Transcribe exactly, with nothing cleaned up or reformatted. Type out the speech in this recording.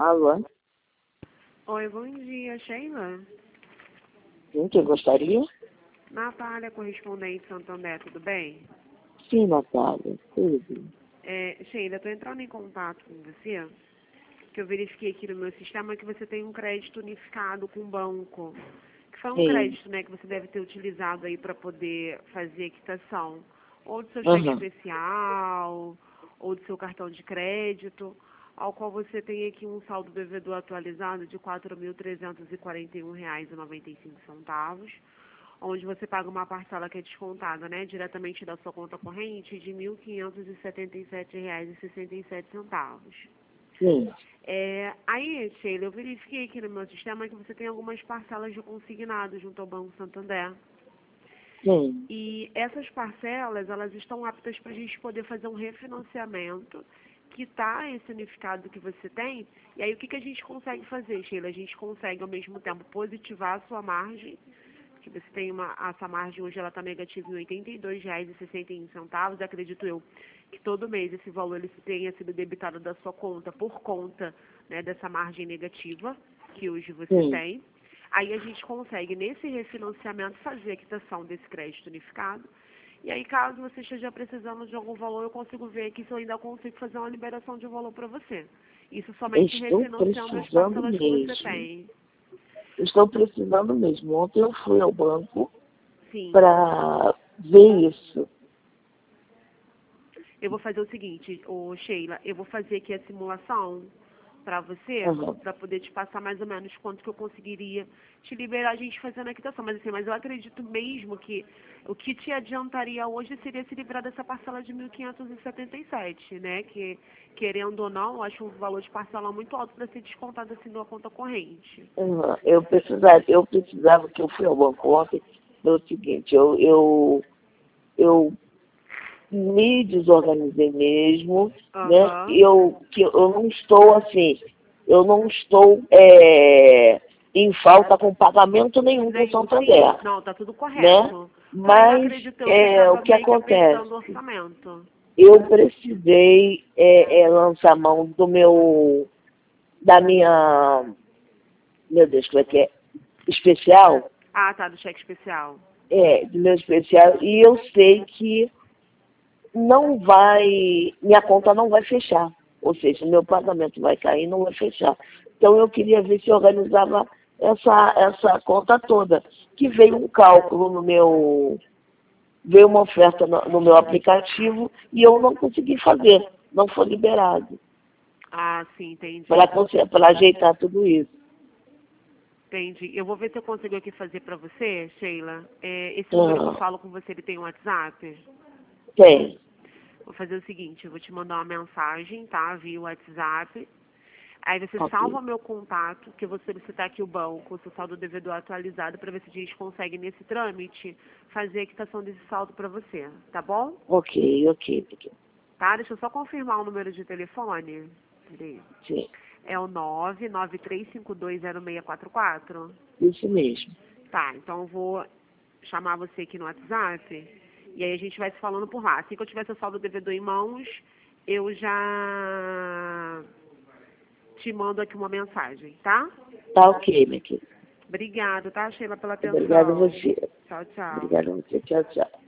Alô? Oi, bom dia, Sheila. Sim, que eu gostaria? Natália, correspondente Santander, tudo bem? Sim, Natália, tudo. É, Sheila, estou entrando em contato com você, que eu verifiquei aqui no meu sistema que você tem um crédito unificado com o banco, que foi um Sim. crédito, né, que você deve ter utilizado aí para poder fazer a quitação, ou do seu cheque Aham. especial, ou do seu cartão de crédito, ao qual você tem aqui um saldo devedor atualizado de quatro mil trezentos e quarenta e um reais e noventa e cinco centavos, onde você paga uma parcela que é descontada, né, diretamente da sua conta corrente de mil quinhentos e setenta e sete reais e sessenta e sete centavos. Sim. É, aí, Sheila, eu verifiquei aqui no meu sistema que você tem algumas parcelas de consignado junto ao Banco Santander. Sim. E essas parcelas, elas estão aptas para a gente poder fazer um refinanciamento, quitar esse unificado que você tem. E aí, o que, que a gente consegue fazer, Sheila? A gente consegue, ao mesmo tempo, positivar a sua margem, que você tem uma, essa margem hoje ela está negativa em oitenta e dois reais e sessenta e um centavos, acredito eu que todo mês esse valor ele tenha sido debitado da sua conta por conta, né, dessa margem negativa que hoje você Sim. tem. Aí a gente consegue, nesse refinanciamento, fazer a quitação desse crédito unificado. E aí, caso você esteja precisando de algum valor, eu consigo ver aqui se eu ainda consigo fazer uma liberação de valor para você. Isso somente Estou refinanciando as precisando parcelas que você mesmo. tem. Estou precisando mesmo. Ontem eu fui ao banco Sim. para ver isso. Eu vou fazer o seguinte, ô Sheila, eu vou fazer aqui a simulação para você, Aham. para poder te passar mais ou menos quanto que eu conseguiria te liberar a gente fazendo a quitação. Mas assim, mas eu acredito mesmo que o que te adiantaria hoje seria se livrar dessa parcela de mil quinhentos e setenta e sete, né? Que, querendo ou não, eu acho um valor de parcela muito alto para ser descontado assim da conta corrente. Aham. Eu precisava, eu precisava que eu fui ao banco ontem, foi o seguinte, eu, eu, eu me desorganizei mesmo, né? Aham. Eu, que eu não estou assim, eu não estou é, em falta com pagamento nenhum com Nem, sim, Santander, não, tá tudo né? correto. Porém, eu Mas acredito eu que você é, o estava que meio que apertando o acontece? orçamento. Eu precisei é, é, lançar mão do meu, da minha, meu Deus, como é que é? Especial, Ah, tá, do cheque especial. é, do meu especial, e eu sei que não vai, minha conta não vai fechar. Ou seja, meu pagamento vai cair, não vai fechar. Então eu queria ver se organizava essa, essa conta toda. Que veio um cálculo no meu, veio uma oferta no, no meu aplicativo e eu não consegui fazer, não foi liberado. Ah, sim, entendi. Para ajeitar tudo isso. Entendi. Eu vou ver se eu consigo aqui fazer para você, Sheila. É, esse número que eu Ah, falo com você, ele tem um WhatsApp? tem. Vou fazer o seguinte, eu vou te mandar uma mensagem, tá? Via WhatsApp. Aí você Ok. salva o meu contato, que eu vou solicitar aqui o banco, o seu saldo devedor atualizado, para ver se a gente consegue, nesse trâmite, fazer a quitação desse saldo para você, tá bom? Ok, ok. ok. Tá? Deixa eu só confirmar o número de telefone. Peraí. Sim, É o nove nove três cinco dois zero seis quatro quatro. isso mesmo. Tá, então eu vou chamar você aqui no WhatsApp e aí a gente vai se falando por lá. Assim que eu tiver seu saldo devedor em mãos, eu já te mando aqui uma mensagem, tá? Tá ok, minha querida. Obrigada, tá, Sheila, pela Obrigada a atenção. você. Tchau, tchau. Obrigada a você. Tchau, tchau.